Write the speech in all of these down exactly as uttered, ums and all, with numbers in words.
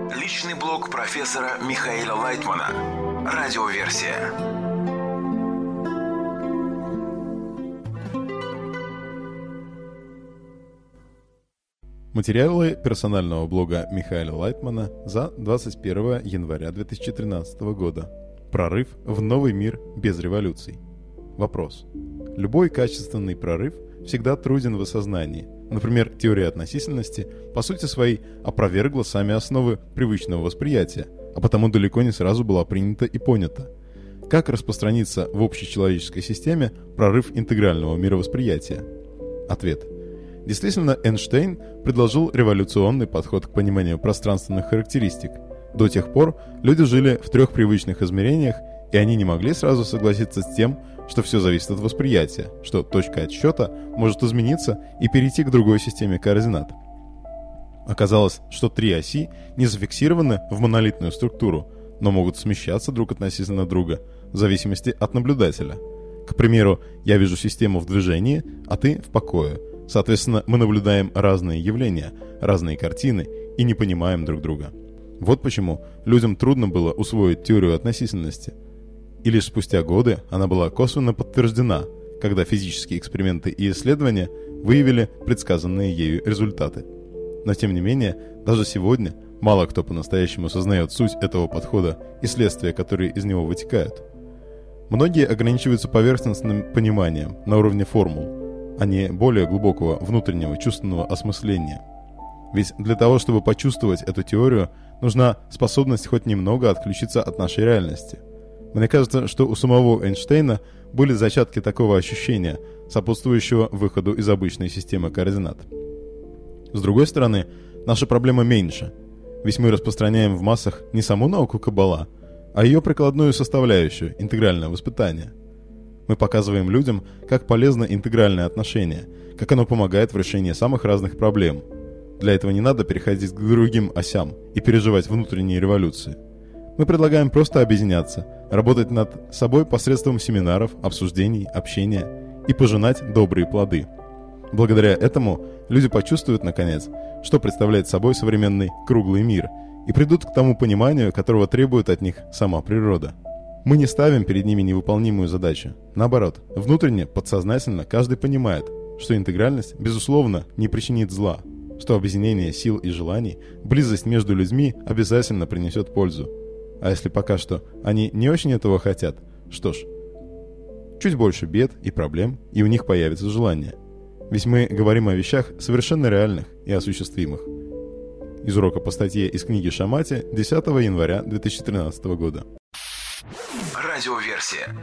Личный блог профессора Михаила Лайтмана. Радиоверсия. Материалы персонального блога Михаила Лайтмана за двадцать первое января две тысячи тринадцатого года. Прорыв в новый мир без революций. Вопрос. Любой качественный прорыв всегда труден в осознании. Например, теория относительности по сути своей опровергла сами основы привычного восприятия, а потому далеко не сразу была принята и понята. Как распространится в общечеловеческой системе прорыв интегрального мировосприятия? Ответ. Действительно, Эйнштейн предложил революционный подход к пониманию пространственных характеристик. До тех пор люди жили в трех привычных измерениях, и они не могли сразу согласиться с тем, что все зависит от восприятия, что точка отсчета может измениться и перейти к другой системе координат. Оказалось, что три оси не зафиксированы в монолитную структуру, но могут смещаться друг относительно друга в зависимости от наблюдателя. К примеру, я вижу систему в движении, а ты в покое. Соответственно, мы наблюдаем разные явления, разные картины и не понимаем друг друга. Вот почему людям трудно было усвоить теорию относительности. И лишь спустя годы она была косвенно подтверждена, когда физические эксперименты и исследования выявили предсказанные ею результаты. Но тем не менее, даже сегодня мало кто по-настоящему сознает суть этого подхода и следствия, которые из него вытекают. Многие ограничиваются поверхностным пониманием на уровне формул, а не более глубокого внутреннего чувственного осмысления. Ведь для того, чтобы почувствовать эту теорию, нужна способность хоть немного отключиться от нашей реальности. Мне кажется, что у самого Эйнштейна были зачатки такого ощущения, сопутствующего выходу из обычной системы координат. С другой стороны, наша проблема меньше, ведь мы распространяем в массах не саму науку Каббала, а ее прикладную составляющую – интегральное воспитание. Мы показываем людям, как полезно интегральное отношение, как оно помогает в решении самых разных проблем. Для этого не надо переходить к другим осям и переживать внутренние революции. Мы предлагаем просто объединяться, работать над собой посредством семинаров, обсуждений, общения и пожинать добрые плоды. Благодаря этому люди почувствуют, наконец, что представляет собой современный круглый мир и придут к тому пониманию, которого требует от них сама природа. Мы не ставим перед ними невыполнимую задачу. Наоборот, внутренне, подсознательно каждый понимает, что интегральность, безусловно, не причинит зла, что объединение сил и желаний, близость между людьми обязательно принесет пользу. А если пока что они не очень этого хотят, что ж, чуть больше бед и проблем, и у них появится желание. Ведь мы говорим о вещах совершенно реальных и осуществимых. Из урока по статье из книги Шамати десятого января две тысячи тринадцатого года. Радиоверсия.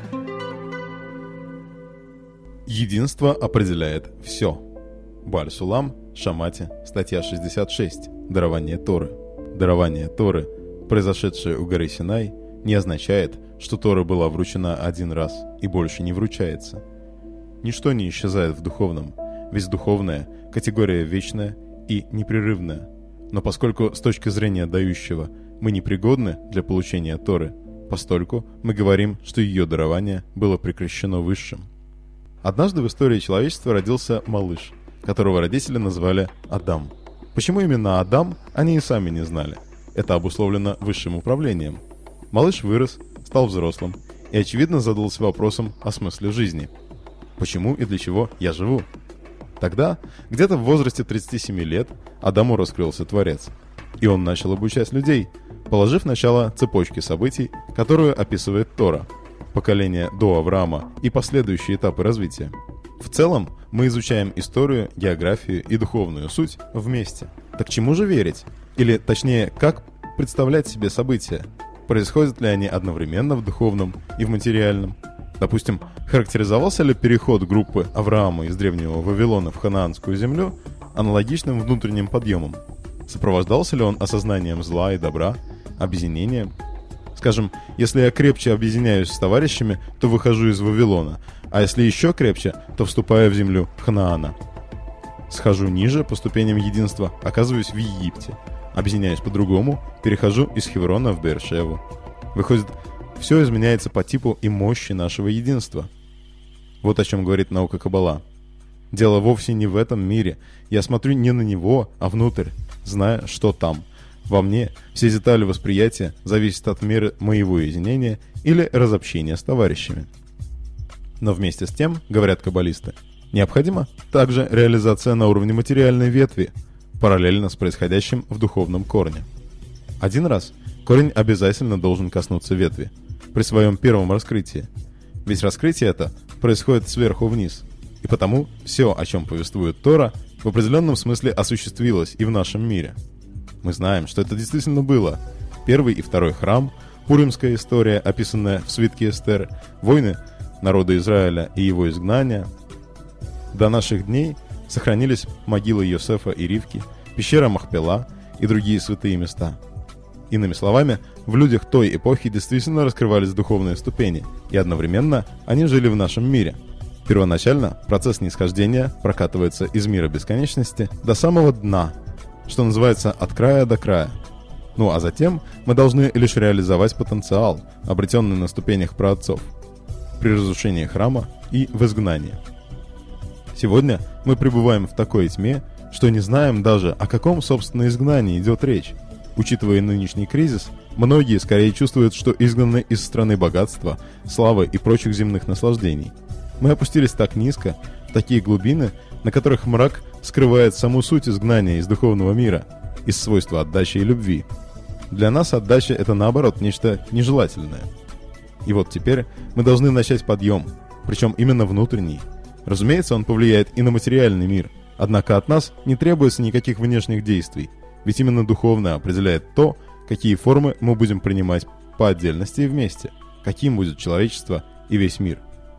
Единство определяет все. Бааль-Сулам, Шамати, статья шестьдесят шесть. Дарование Торы. Дарование Торы, произошедшее у горы Синай, не означает, что Тора была вручена один раз и больше не вручается. Ничто не исчезает в духовном, ведь духовное – категория вечная и непрерывная. Но поскольку с точки зрения дающего мы непригодны для получения Торы, постольку мы говорим, что ее дарование было прекращено высшим. Однажды в истории человечества родился малыш, которого родители назвали Адам. Почему именно Адам, они и сами не знали. Это обусловлено высшим управлением. Малыш вырос, стал взрослым и, очевидно, задался вопросом о смысле жизни. Почему и для чего я живу? Тогда, где-то в возрасте тридцати семи лет, Адаму раскрылся Творец. И он начал обучать людей, положив начало цепочке событий, которую описывает Тора, поколение до Авраама и последующие этапы развития. В целом, мы изучаем историю, географию и духовную суть вместе. Так чему же верить? Или, точнее, как представлять себе события? Происходят ли они одновременно в духовном и в материальном? Допустим, характеризовался ли переход группы Авраама из древнего Вавилона в ханаанскую землю аналогичным внутренним подъемом? Сопровождался ли он осознанием зла и добра, объединением? Скажем, если я крепче объединяюсь с товарищами, то выхожу из Вавилона, а если еще крепче, то вступаю в землю Ханаана. Схожу ниже по ступеням единства, оказываюсь в Египте. Объединяюсь по-другому, перехожу из Хеврона в Беэр-Шеву. Выходит, все изменяется по типу и мощи нашего единства. Вот о чем говорит наука Каббала. Дело вовсе не в этом мире. Я смотрю не на него, а внутрь, зная, что там. Во мне все детали восприятия зависят от меры моего единения или разобщения с товарищами. Но вместе с тем, говорят каббалисты, необходима также реализация на уровне материальной ветви, параллельно с происходящим в духовном корне. Один раз корень обязательно должен коснуться ветви при своем первом раскрытии, ведь раскрытие это происходит сверху вниз, и потому все, о чем повествует Тора, в определенном смысле осуществилось и в нашем мире. Мы знаем, что это действительно было. Первый и второй храм, пуримская история, описанная в свитке Эстер, войны народа Израиля и его изгнания. До наших дней сохранились могилы Йосефа и Ривки, пещера Махпела и другие святые места. Иными словами, в людях той эпохи действительно раскрывались духовные ступени, и одновременно они жили в нашем мире. Первоначально процесс нисхождения прокатывается из мира бесконечности до самого дна, что называется от края до края. Ну а затем мы должны лишь реализовать потенциал, обретенный на ступенях праотцов, при разрушении храма и в изгнании. Сегодня мы пребываем в такой тьме, что не знаем даже, о каком, собственно, изгнании идет речь. Учитывая нынешний кризис, многие скорее чувствуют, что изгнаны из страны богатства, славы и прочих земных наслаждений. Мы опустились так низко, в такие глубины, на которых мрак скрывает саму суть изгнания из духовного мира, из свойства отдачи и любви. Для нас отдача — это, наоборот, нечто нежелательное. И вот теперь мы должны начать подъем, причем именно внутренний. Разумеется, он повлияет и на материальный мир, однако от нас не требуется никаких внешних действий, ведь именно духовное определяет то, какие формы мы будем принимать по отдельности и вместе, каким будет человечество и весь мир.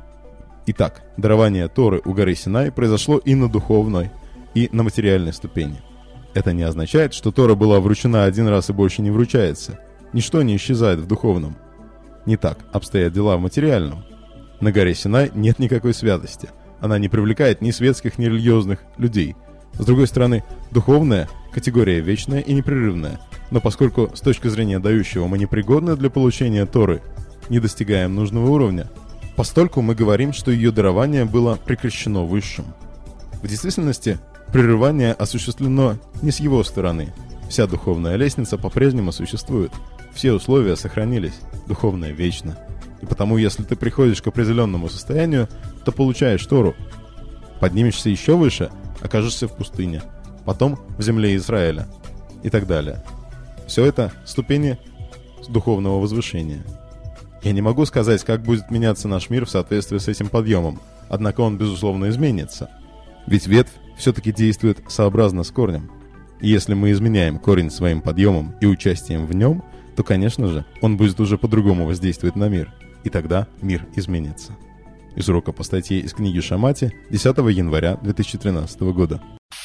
Итак, дарование Торы у горы Синай произошло и на духовной, и на материальной ступени. Это не означает, что Тора была вручена один раз и больше не вручается. Ничто не исчезает в духовном. Не так обстоят дела в материальном. На горе Синай нет никакой святости. Она не привлекает ни светских, ни религиозных людей. С другой стороны, духовная категория вечная и непрерывная. Но поскольку с точки зрения дающего мы непригодны для получения Торы, не достигаем нужного уровня, постольку мы говорим, что ее дарование было прекращено высшим. В действительности, прерывание осуществлено не с его стороны. Вся духовная лестница по-прежнему существует. Все условия сохранились. Духовное вечно. И потому, если ты приходишь к определенному состоянию, то получаешь Тору. Поднимешься еще выше, окажешься в пустыне. Потом в земле Израиля. И так далее. Все это ступени духовного возвышения. Я не могу сказать, как будет меняться наш мир в соответствии с этим подъемом, однако он, безусловно, изменится. Ведь ветвь все-таки действует сообразно с корнем. И если мы изменяем корень своим подъемом и участием в нем, то, конечно же, он будет уже по-другому воздействовать на мир. И тогда мир изменится. Из урока по статье из книги Шамати десятого января две тысячи тринадцатого года.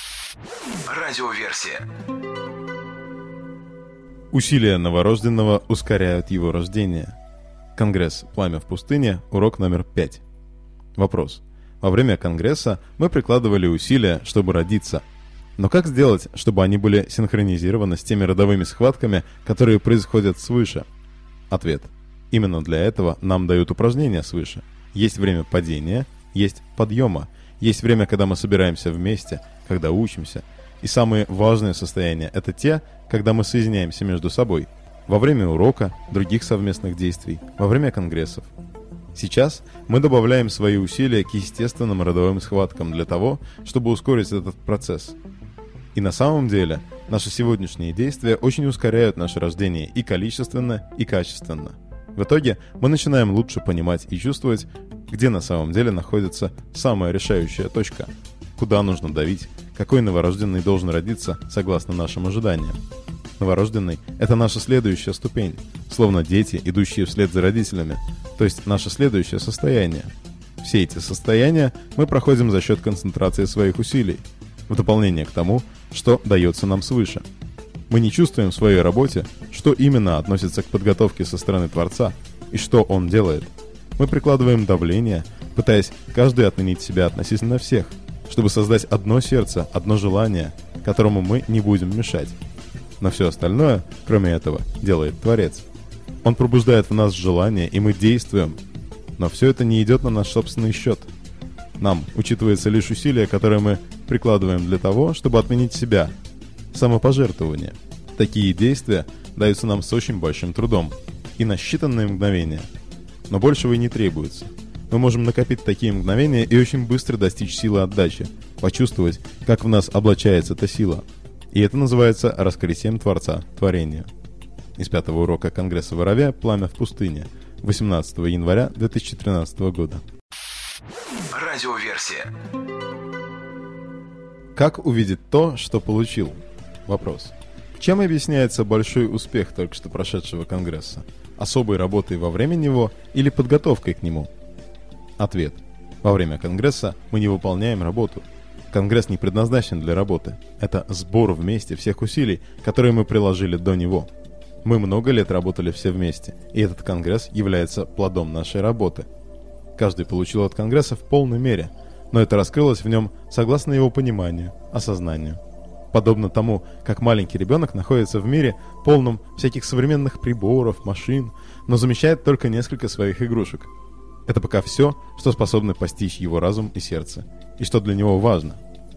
Радиоверсия. Усилия новорожденного ускоряют его рождение. Конгресс «Пламя в пустыне», урок номер пять. Вопрос. Во время конгресса мы прикладывали усилия, чтобы родиться. Но как сделать, чтобы они были синхронизированы с теми родовыми схватками, которые происходят свыше? Ответ. Именно для этого нам дают упражнения свыше. Есть время падения, есть подъема, есть время, когда мы собираемся вместе, когда учимся. И самые важные состояния – это те, когда мы соединяемся между собой. Во время урока, других совместных действий, во время конгрессов. Сейчас мы добавляем свои усилия к естественным родовым схваткам для того, чтобы ускорить этот процесс. И на самом деле, наши сегодняшние действия очень ускоряют наше рождение и количественно, и качественно. В итоге мы начинаем лучше понимать и чувствовать, где на самом деле находится самая решающая точка, куда нужно давить, какой новорожденный должен родиться согласно нашим ожиданиям. Новорожденный – это наша следующая ступень, словно дети, идущие вслед за родителями, то есть наше следующее состояние. Все эти состояния мы проходим за счет концентрации своих усилий, в дополнение к тому, что дается нам свыше. Мы не чувствуем в своей работе, что именно относится к подготовке со стороны Творца и что Он делает. Мы прикладываем давление, пытаясь каждый отменить себя относительно всех, чтобы создать одно сердце, одно желание, которому мы не будем мешать. Но все остальное, кроме этого, делает Творец. Он пробуждает в нас желание, и мы действуем. Но все это не идет на наш собственный счет. Нам учитывается лишь усилия, которые мы прикладываем для того, чтобы отменить себя. Самопожертвование. Такие действия даются нам с очень большим трудом и на считанные мгновения. Но большего и не требуется. Мы можем накопить такие мгновения и очень быстро достичь силы отдачи, почувствовать, как в нас облачается эта сила. И это называется раскрытием Творца, творения. Из пятого урока Конгресса Воровья «Пламя в пустыне» восемнадцатого января две тысячи тринадцатого года. Радиоверсия. Как увидеть то, что получил? Вопрос. Чем объясняется большой успех только что прошедшего Конгресса? Особой работой во время него или подготовкой к нему? Ответ. Во время Конгресса мы не выполняем работу. Конгресс не предназначен для работы. Это сбор вместе всех усилий, которые мы приложили до него. Мы много лет работали все вместе, и этот Конгресс является плодом нашей работы. Каждый получил от Конгресса в полной мере, но это раскрылось в нем согласно его пониманию, осознанию. Подобно тому, как маленький ребенок находится в мире, полном всяких современных приборов, машин, но замечает только несколько своих игрушек. Это пока все, что способно постичь его разум и сердце, и что для него важно.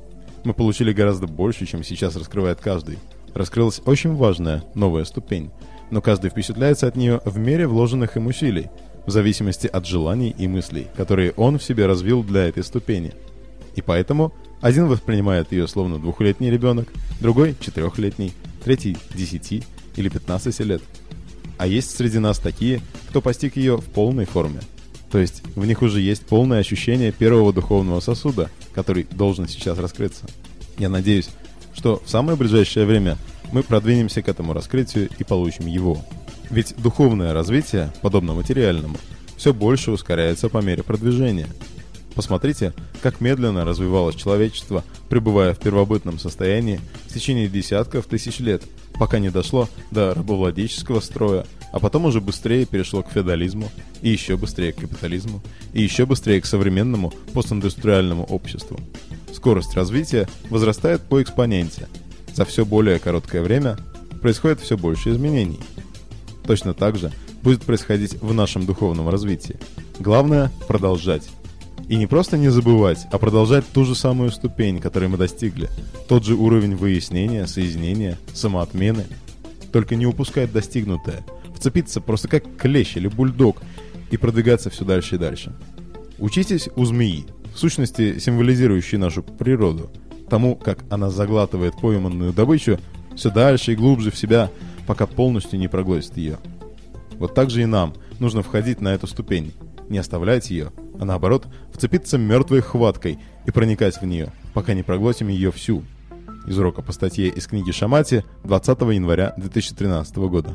Мы получили гораздо больше, чем сейчас раскрывает каждый. Раскрылась очень важная новая ступень, но каждый впечатляется от нее в мере вложенных им усилий, в зависимости от желаний и мыслей, которые он в себе развил для этой ступени. И поэтому один воспринимает ее словно двухлетний ребенок, другой – четырехлетний, третий – десяти или пятнадцати лет. А есть среди нас такие, кто постиг ее в полной форме. То есть в них уже есть полное ощущение первого духовного сосуда, который должен сейчас раскрыться. Я надеюсь, что в самое ближайшее время мы продвинемся к этому раскрытию и получим его. Ведь духовное развитие, подобно материальному, все больше ускоряется по мере продвижения. Посмотрите, как медленно развивалось человечество, пребывая в первобытном состоянии в течение десятков тысяч лет, пока не дошло до рабовладельческого строя, а потом уже быстрее перешло к феодализму, и еще быстрее к капитализму, и еще быстрее к современному постиндустриальному обществу. Скорость развития возрастает по экспоненте. За все более короткое время происходит все больше изменений. Точно так же будет происходить в нашем духовном развитии. Главное – продолжать. И не просто не забывать, а продолжать ту же самую ступень, которой мы достигли. Тот же уровень выяснения, соединения, самоотмены. Только не упускать достигнутое. Вцепиться просто как клещ или бульдог и продвигаться все дальше и дальше. Учитесь у змеи, в сущности символизирующей нашу природу, тому, как она заглатывает пойманную добычу все дальше и глубже в себя, пока полностью не проглотит ее. Вот так же и нам нужно входить на эту ступень, не оставлять ее, а наоборот, вцепиться мертвой хваткой и проникать в нее, пока не проглотим ее всю. Из урока по статье из книги Шамати двадцатого января две тысячи тринадцатого года.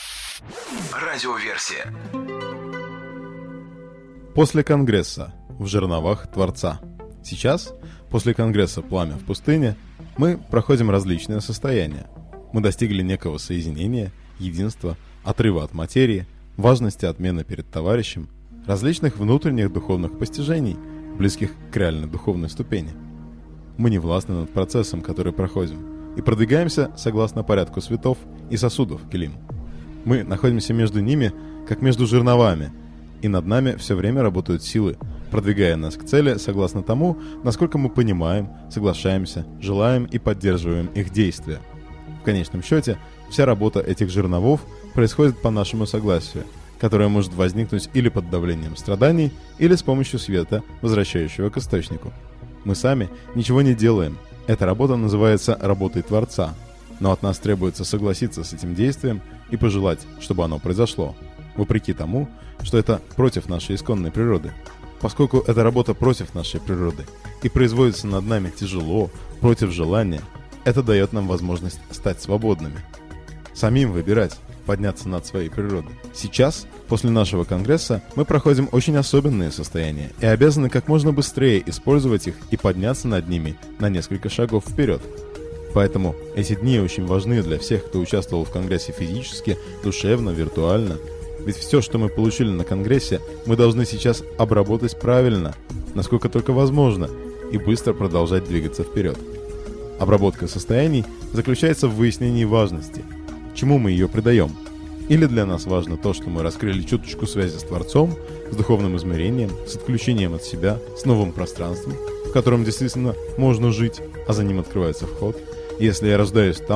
Радиоверсия. После Конгресса в жерновах Творца. Сейчас, после Конгресса «Пламя в пустыне», мы проходим различные состояния. Мы достигли некого соединения, единства, отрыва от материи, важности отмены перед товарищем, различных внутренних духовных постижений, близких к реальной духовной ступени. Мы не властны над процессом, который проходим, и продвигаемся согласно порядку светов и сосудов Келим. Мы находимся между ними, как между жерновами, и над нами все время работают силы, продвигая нас к цели согласно тому, насколько мы понимаем, соглашаемся, желаем и поддерживаем их действия. В конечном счете, вся работа этих жерновов происходит по нашему согласию, которое может возникнуть или под давлением страданий, или с помощью света, возвращающего к источнику. Мы сами ничего не делаем. Эта работа называется работой Творца, но от нас требуется согласиться с этим действием и пожелать, чтобы оно произошло, вопреки тому, что это против нашей исконной природы. Поскольку эта работа против нашей природы и производится над нами тяжело, против желания, это дает нам возможность стать свободными. Самим выбирать, подняться над своей природой. Сейчас, после нашего конгресса, мы проходим очень особенные состояния и обязаны как можно быстрее использовать их и подняться над ними на несколько шагов вперед. Поэтому эти дни очень важны для всех, кто участвовал в конгрессе физически, душевно, виртуально. Ведь все, что мы получили на конгрессе, мы должны сейчас обработать правильно, насколько только возможно, и быстро продолжать двигаться вперед. Обработка состояний заключается в выяснении важности, чему мы ее придаем. Или для нас важно то, что мы раскрыли чуточку связи с Творцом, с духовным измерением, с отключением от себя, с новым пространством, в котором действительно можно жить, а за ним открывается вход. И если я рождаюсь там, то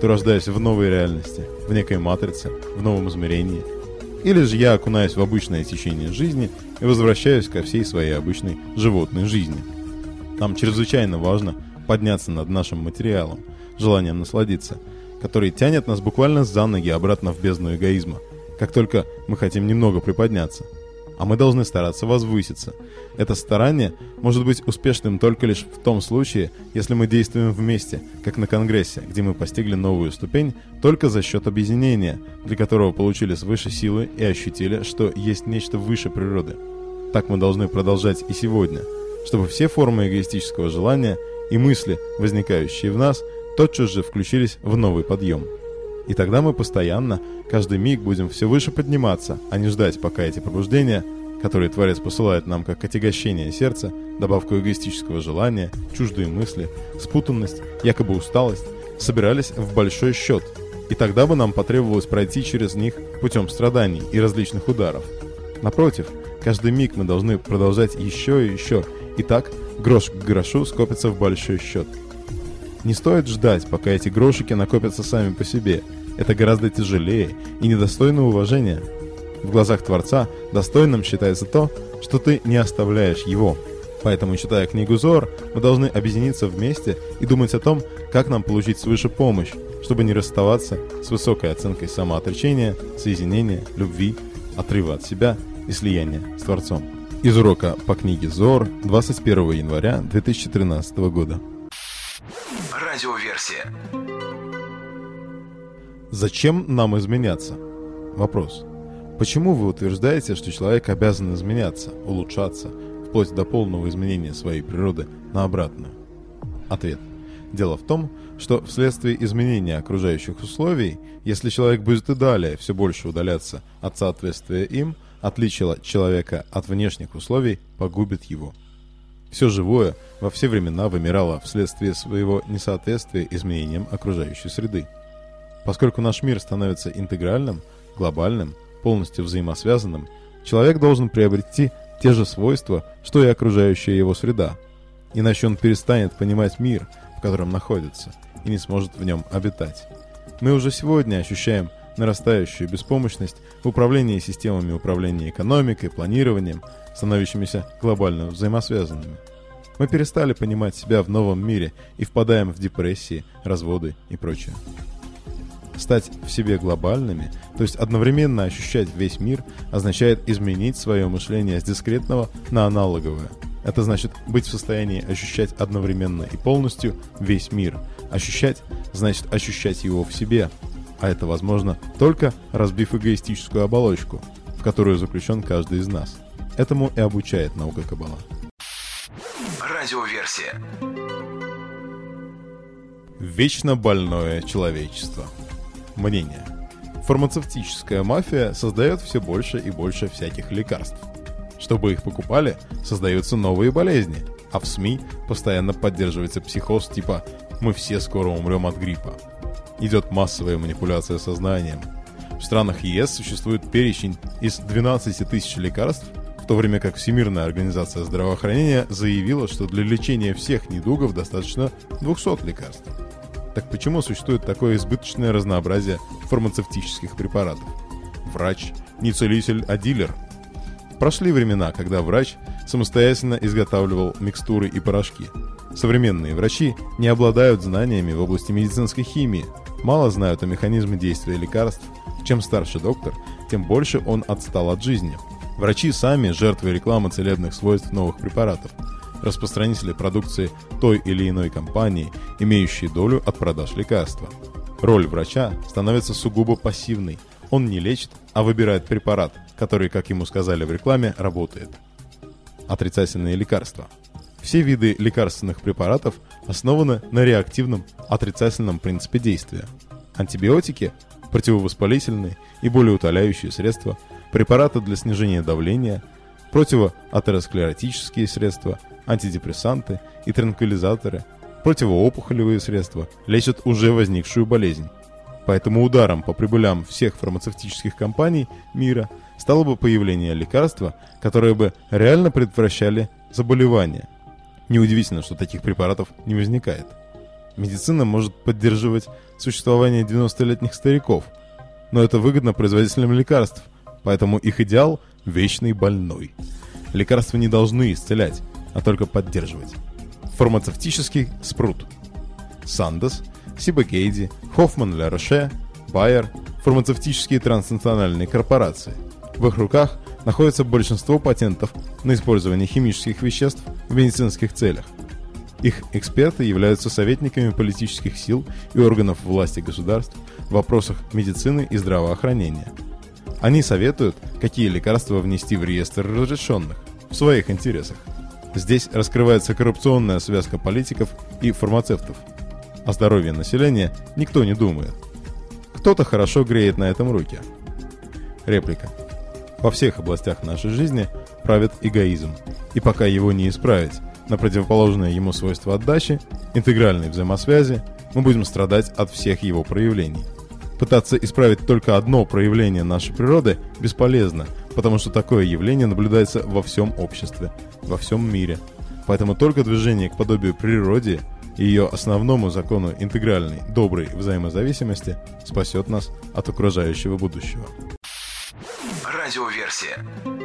то рождаюсь в новой реальности, в некой матрице, в новом измерении. Или же я окунаюсь в обычное течение жизни и возвращаюсь ко всей своей обычной животной жизни. Нам чрезвычайно важно подняться над нашим материалом, желанием насладиться, который тянет нас буквально за ноги обратно в бездну эгоизма, как только мы хотим немного приподняться. А мы должны стараться возвыситься. Это старание может быть успешным только лишь в том случае, если мы действуем вместе, как на Конгрессе, где мы постигли новую ступень только за счет объединения, для которого получили свыше силы и ощутили, что есть нечто выше природы. Так мы должны продолжать и сегодня, чтобы все формы эгоистического желания и мысли, возникающие в нас, тотчас же включились в новый подъем. И тогда мы постоянно, каждый миг будем все выше подниматься, а не ждать, пока эти пробуждения, которые Творец посылает нам как отягощение сердца, добавку эгоистического желания, чуждые мысли, спутанность, якобы усталость, собирались в большой счет. И тогда бы нам потребовалось пройти через них путем страданий и различных ударов. Напротив, каждый миг мы должны продолжать еще и еще, и так грош к грошу скопится в большой счет. Не стоит ждать, пока эти грошики накопятся сами по себе. Это гораздо тяжелее и недостойно уважения. В глазах Творца достойным считается то, что ты не оставляешь его. Поэтому, читая книгу Зоар, мы должны объединиться вместе и думать о том, как нам получить свыше помощь, чтобы не расставаться с высокой оценкой самоотречения, соединения, любви, отрыва от себя и слияния с Творцом. Из урока по книге Зоар двадцать первого января две тысячи тринадцатого года. Радиоверсия. Зачем нам изменяться? Вопрос. Почему вы утверждаете, что человек обязан изменяться, улучшаться, вплоть до полного изменения своей природы на обратную? Ответ. Дело в том, что вследствие изменения окружающих условий, если человек будет и далее все больше удаляться от соответствия им, отличие человека от внешних условий погубит его. Все живое во все времена вымирало вследствие своего несоответствия изменениям окружающей среды. Поскольку наш мир становится интегральным, глобальным, полностью взаимосвязанным, человек должен приобрести те же свойства, что и окружающая его среда. Иначе он перестанет понимать мир, в котором находится, и не сможет в нем обитать. Мы уже сегодня ощущаем нарастающую беспомощность в управлении системами управления экономикой, планированием, становящимися глобально взаимосвязанными. Мы перестали понимать себя в новом мире и впадаем в депрессии, разводы и прочее. Стать в себе глобальными, то есть одновременно ощущать весь мир, означает изменить свое мышление с дискретного на аналоговое. Это значит быть в состоянии ощущать одновременно и полностью весь мир. Ощущать значит ощущать его в себе. А это возможно только разбив эгоистическую оболочку, в которую заключен каждый из нас. Этому и обучает наука Каббала. Радиоверсия. Вечно больное человечество. Мнение. Фармацевтическая мафия создает все больше и больше всяких лекарств. Чтобы их покупали, создаются новые болезни, а в СМИ постоянно поддерживается психоз типа «мы все скоро умрем от гриппа». Идет массовая манипуляция сознанием. В странах ЕС существует перечень из двенадцати тысяч лекарств, в то время как Всемирная организация здравоохранения заявила, что для лечения всех недугов достаточно двухсот лекарств. Так почему существует такое избыточное разнообразие фармацевтических препаратов? Врач не целитель, а дилер. Прошли времена, когда врач самостоятельно изготавливал микстуры и порошки. Современные врачи не обладают знаниями в области медицинской химии, мало знают о механизме действия лекарств. Чем старше доктор, тем больше он отстал от жизни. Врачи сами жертвы рекламы целебных свойств новых препаратов, распространители продукции той или иной компании, имеющие долю от продаж лекарства. Роль врача становится сугубо пассивной. Он не лечит, а выбирает препарат, который, как ему сказали в рекламе, работает. Отрицательные лекарства. Все виды лекарственных препаратов основаны на реактивном отрицательном принципе действия. Антибиотики, противовоспалительные и болеутоляющие средства, препараты для снижения давления, противоатеросклеротические средства, антидепрессанты и транквилизаторы, противоопухолевые средства лечат уже возникшую болезнь. Поэтому ударом по прибылям всех фармацевтических компаний мира стало бы появление лекарства, которые бы реально предотвращали заболевания. Неудивительно, что таких препаратов не возникает. Медицина может поддерживать существование девяностолетних стариков, но это выгодно производителям лекарств, поэтому их идеал – вечный больной. Лекарства не должны исцелять, а только поддерживать. Фармацевтический спрут. Сандос, Сибакейди, Хоффман Ля Роше, Байер – фармацевтические транснациональные корпорации. В их руках находится большинство патентов на использование химических веществ в медицинских целях. Их эксперты являются советниками политических сил и органов власти государств в вопросах медицины и здравоохранения. Они советуют, какие лекарства внести в реестр разрешенных, в своих интересах. Здесь раскрывается коррупционная связка политиков и фармацевтов. О здоровье населения никто не думает. Кто-то хорошо греет на этом руки. Реплика. Во всех областях нашей жизни правит эгоизм, и пока его не исправить на противоположное ему свойство отдачи, интегральной взаимосвязи, мы будем страдать от всех его проявлений. Пытаться исправить только одно проявление нашей природы бесполезно, потому что такое явление наблюдается во всем обществе, во всем мире. Поэтому только движение к подобию природе и ее основному закону интегральной, доброй взаимозависимости спасет нас от окружающего будущего. Радиоверсия.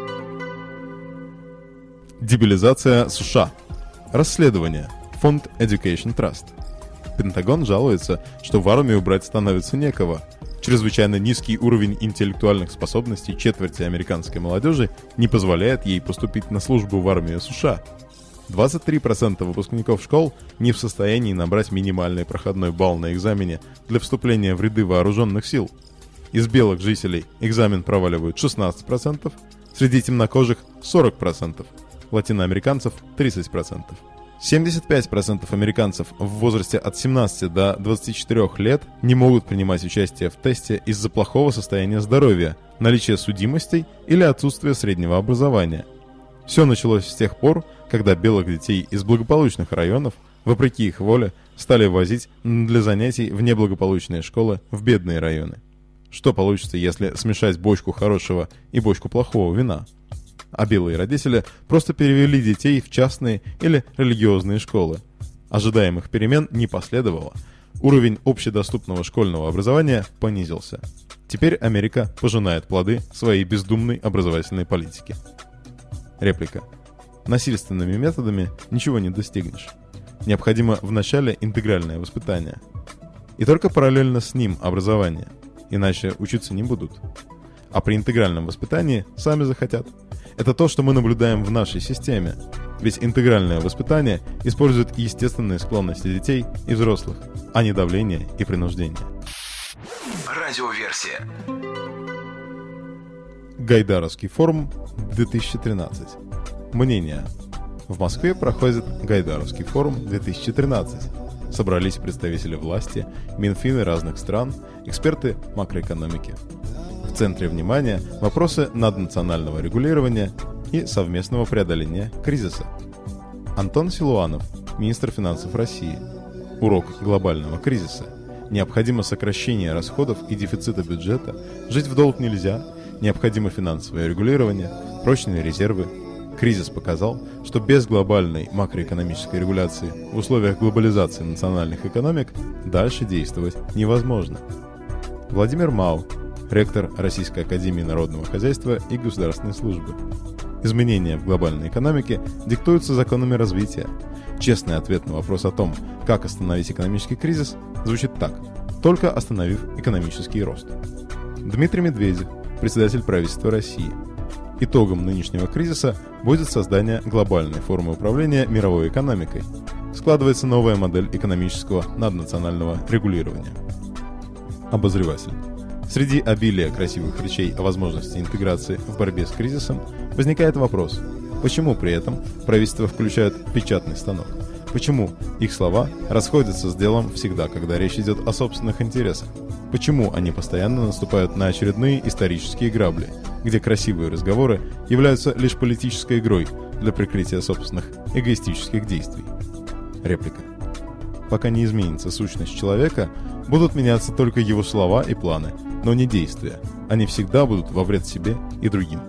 Дебилизация США. Расследование. Фонд Education Trust. Пентагон жалуется, что в армию брать становится некого. Чрезвычайно низкий уровень интеллектуальных способностей четверти американской молодежи не позволяет ей поступить на службу в армию США. двадцать три процента выпускников школ не в состоянии набрать минимальный проходной балл на экзамене для вступления в ряды вооруженных сил. Из белых жителей экзамен проваливают шестнадцать процентов, среди темнокожих сорок процентов, латиноамериканцев тридцать процентов. семьдесят пять процентов американцев в возрасте от семнадцати до двадцати четырёх лет не могут принимать участие в тесте из-за плохого состояния здоровья, наличия судимостей или отсутствия среднего образования. Все началось с тех пор, когда белых детей из благополучных районов, вопреки их воле, стали возить для занятий в неблагополучные школы в бедные районы. Что получится, если смешать бочку хорошего и бочку плохого вина? А белые родители просто перевели детей в частные или религиозные школы. Ожидаемых перемен не последовало. Уровень общедоступного школьного образования понизился. Теперь Америка пожинает плоды своей бездумной образовательной политики. Реплика. Насильственными методами ничего не достигнешь. Необходимо вначале интегральное воспитание. И только параллельно с ним образование. Иначе учиться не будут. А при интегральном воспитании сами захотят. Это то, что мы наблюдаем в нашей системе. Ведь интегральное воспитание использует естественные склонности детей и взрослых, а не давление и принуждение. Радиоверсия. Гайдаровский форум две тысячи тринадцать. Мнения. В Москве проходит Гайдаровский форум две тысячи тринадцать. Собрались представители власти, Минфины разных стран, эксперты макроэкономики. В центре внимания вопросы наднационального регулирования и совместного преодоления кризиса. Антон Силуанов, министр финансов России. Урок глобального кризиса. Необходимо сокращение расходов и дефицита бюджета, жить в долг нельзя, необходимо финансовое регулирование, прочные резервы. Кризис показал, что без глобальной макроэкономической регуляции в условиях глобализации национальных экономик дальше действовать невозможно. Владимир Мау, ректор Российской академии народного хозяйства и государственной службы. Изменения в глобальной экономике диктуются законами развития. Честный ответ на вопрос о том, как остановить экономический кризис, звучит так: только остановив экономический рост. Дмитрий Медведев, председатель правительства России. Итогом нынешнего кризиса будет создание глобальной формы управления мировой экономикой. Складывается новая модель экономического наднационального регулирования. Обозреватель. Среди обилия красивых речей о возможности интеграции в борьбе с кризисом возникает вопрос, почему при этом правительство включает печатный станок? Почему их слова расходятся с делом всегда, когда речь идет о собственных интересах? Почему они постоянно наступают на очередные исторические грабли, где красивые разговоры являются лишь политической игрой для прикрытия собственных эгоистических действий? Реплика. Пока не изменится сущность человека, будут меняться только его слова и планы, но не действия. Они всегда будут во вред себе и другим.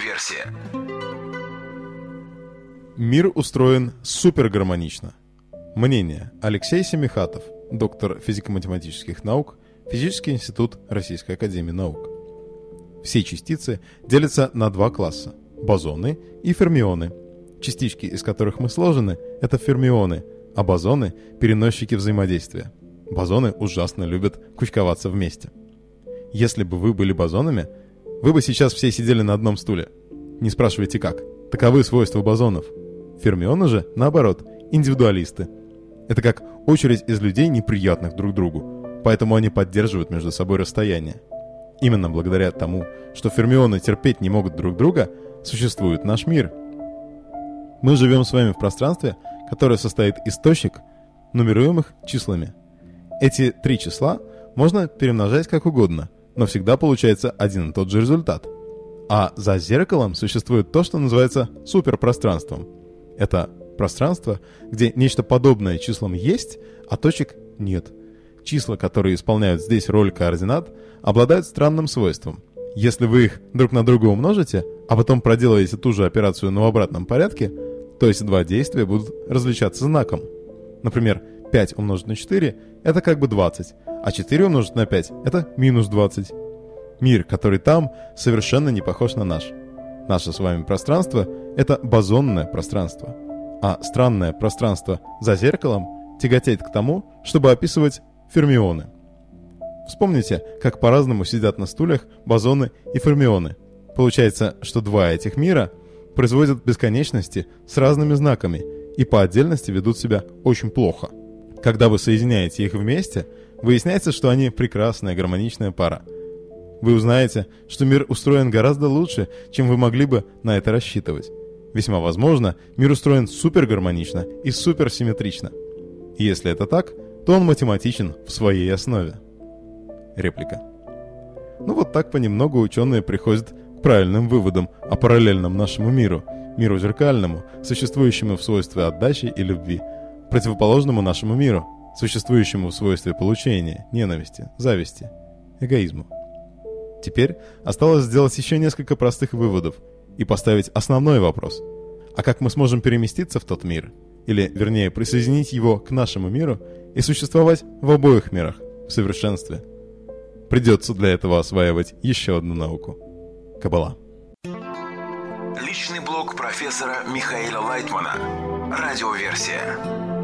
Радиоверсия. Мир устроен супергармонично. Мнение. Алексей Семихатов, доктор физико-математических наук, Физический институт Российской академии наук. Все частицы делятся на два класса – бозоны и фермионы. Частички, из которых мы сложены, это фермионы, а бозоны – переносчики взаимодействия. Бозоны ужасно любят кучковаться вместе. Если бы вы были бозонами, вы бы сейчас все сидели на одном стуле. Не спрашивайте как. Таковы свойства бозонов. Фермионы же, наоборот, индивидуалисты. Это как очередь из людей, неприятных друг другу, поэтому они поддерживают между собой расстояние. Именно благодаря тому, что фермионы терпеть не могут друг друга, существует наш мир. Мы живем с вами в пространстве, которое состоит из точек, нумеруемых числами. Эти три числа можно перемножать как угодно, но всегда получается один и тот же результат. А за зеркалом существует то, что называется суперпространством. Это пространство, где нечто подобное числам есть, а точек нет. Числа, которые исполняют здесь роль координат, обладают странным свойством. Если вы их друг на друга умножите, а потом проделаете ту же операцию, но в обратном порядке, то эти два действия будут различаться знаком. Например, пять умножить на четыре – это как бы двадцать, а четыре умножить на пять – это минус двадцать. Мир, который там, совершенно не похож на наш. Наше с вами пространство – это бозонное пространство. А странное пространство за зеркалом тяготеет к тому, чтобы описывать фермионы. Вспомните, как по-разному сидят на стульях бозоны и фермионы. Получается, что два этих мира производят бесконечности с разными знаками и по отдельности ведут себя очень плохо. Когда вы соединяете их вместе, выясняется, что они прекрасная гармоничная пара. Вы узнаете, что мир устроен гораздо лучше, чем вы могли бы на это рассчитывать. Весьма возможно, мир устроен супергармонично и суперсимметрично. И если это так, то он математичен в своей основе. Реплика. Ну вот так понемногу ученые приходят к правильным выводам о параллельном нашему миру, миру зеркальному, существующему в свойстве отдачи и любви, противоположному нашему миру, существующему в свойстве получения, ненависти, зависти, эгоизма. Теперь осталось сделать еще несколько простых выводов и поставить основной вопрос. А как мы сможем переместиться в тот мир? Или, вернее, присоединить его к нашему миру и существовать в обоих мирах в совершенстве? Придется для этого осваивать еще одну науку – Каббала. Личный блог профессора Михаила Лайтмана. Радиоверсия.